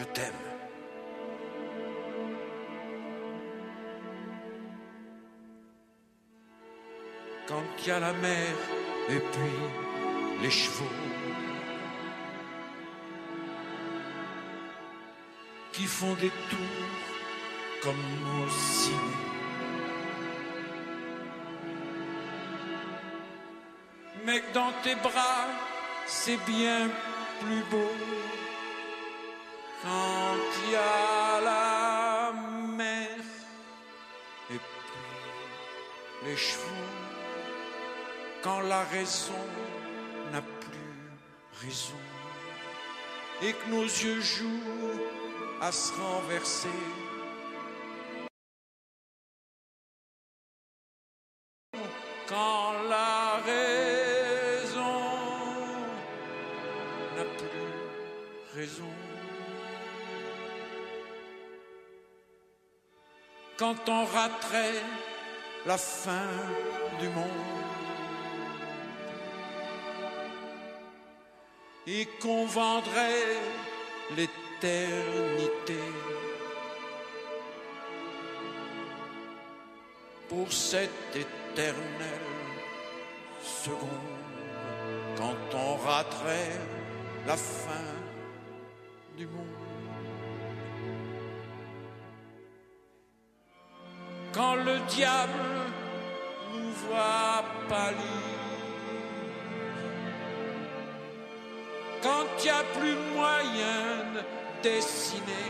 je t'aime. Quand il y a la mer et puis les chevaux qui font des tours comme au ciné. Mais que dans tes bras, c'est bien plus beau. Quand il y a la mer et puis les chevaux, quand la raison n'a plus raison et que nos yeux jouent à se renverser. Quand la raison n'a plus raison. Quand on raterait la fin du monde et qu'on vendrait l'éternité pour cette éternelle seconde, quand on raterait la fin du monde. Quand le diable nous voit pâlir, quand il n'y a plus moyen de dessiner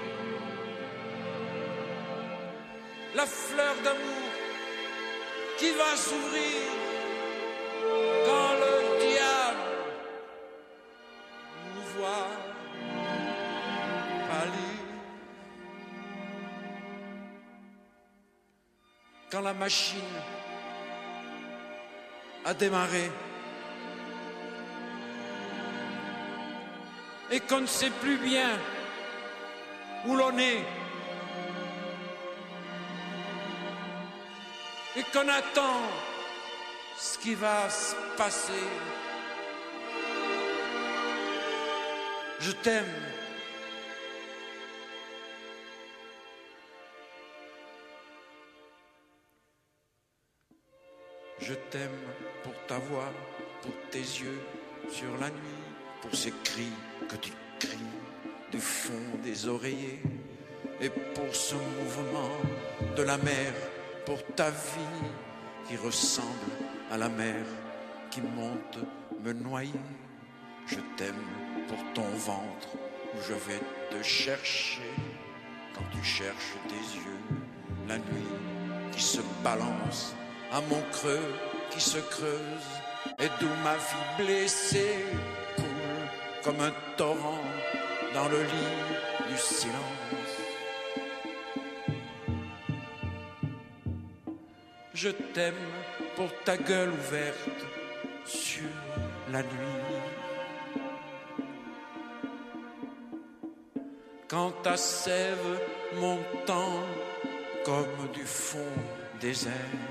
la fleur d'amour qui va s'ouvrir, quand le diable nous voit pâlir, quand la machine a démarré et qu'on ne sait plus bien où l'on est et qu'on attend ce qui va se passer. Je t'aime. Je t'aime pour ta voix, pour tes yeux sur la nuit, pour ces cris que tu cries du fond des oreillers, et pour ce mouvement de la mer, pour ta vie qui ressemble à la mer qui monte me noyer. Je t'aime pour ton ventre où je vais te chercher quand tu cherches tes yeux, la nuit qui se balance à mon creux qui se creuse et d'où ma vie blessée coule comme un torrent dans le lit du silence. Je t'aime pour ta gueule ouverte sur la nuit. Quand ta sève montant comme du fond des airs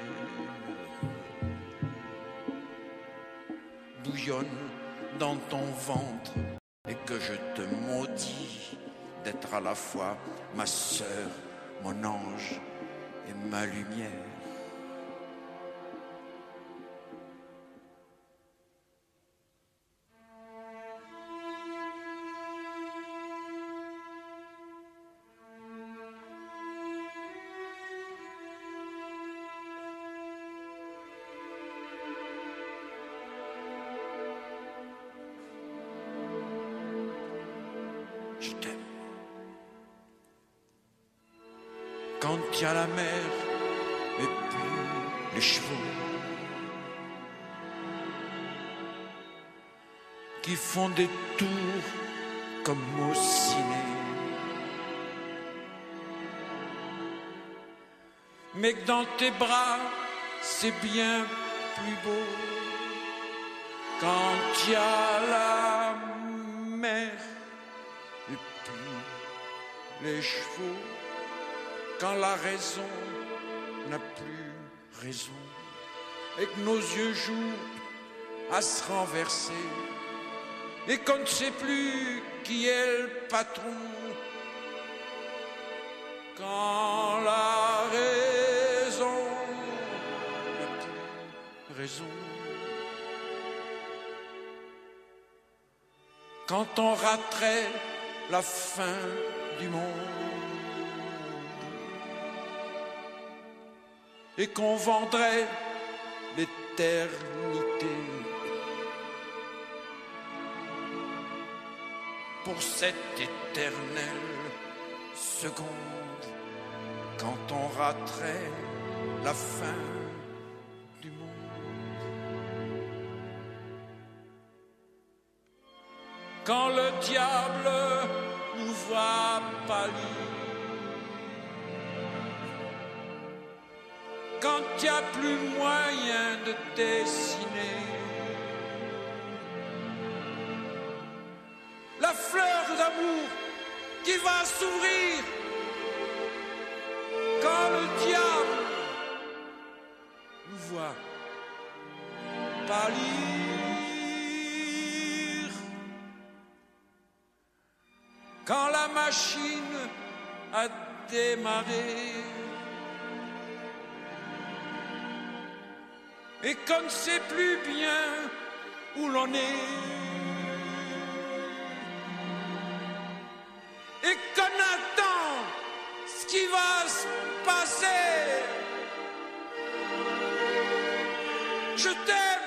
bouillonne dans ton ventre et que je te maudis d'être à la fois ma sœur, mon ange et ma lumière. Je t'aime. Quand il y a la mer et puis les chevaux qui font des tours comme au ciné, mais que dans tes bras c'est bien plus beau. Quand il y a la mer et puis les chevaux, quand la raison n'a plus raison et que nos yeux jouent à se renverser. et qu'on ne sait plus qui est le patron. Quand la raison n'a plus raison. Quand on raterait la fin du monde et qu'on vendrait l'éternité pour cette éternelle seconde, quand on raterait la fin du monde. Quand le diable nous voit pâlir, quand il n'y a plus moyen de dessiner la fleur d'amour qui va s'ouvrir, quand le diable nous voit pâlir, quand la machine a démarré et qu'on ne sait plus bien où l'on est, et qu'on attend ce qui va se passer. Je t'aime.